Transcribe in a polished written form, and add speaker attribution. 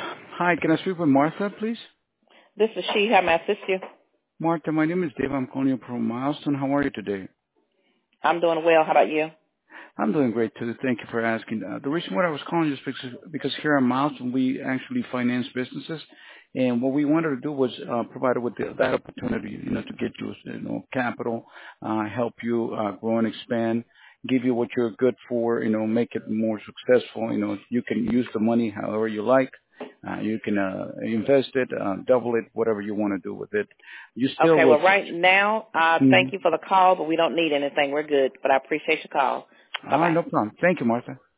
Speaker 1: Hi, can I speak with Martha, please?
Speaker 2: This is she. How may I assist you?
Speaker 1: Martha, my name is Dave. I'm calling you from Milestone. How are you today?
Speaker 2: I'm doing well. How about you?
Speaker 1: I'm doing great, too. Thank you for asking. The reason why I was calling you is because here at Milestone, we actually finance businesses. And what we wanted to do was provide with that opportunity, to get you, capital, help you grow and expand, give you what you're good for, make it more successful. You can use the money however you like. You can invest it, double it, whatever you want to do with it. You still
Speaker 2: Okay.
Speaker 1: will.
Speaker 2: Well, right now, thank you for the call, but we don't need anything. We're good. But I appreciate your call.
Speaker 1: All right,
Speaker 2: Bye-bye.
Speaker 1: no problem. Thank you, Martha.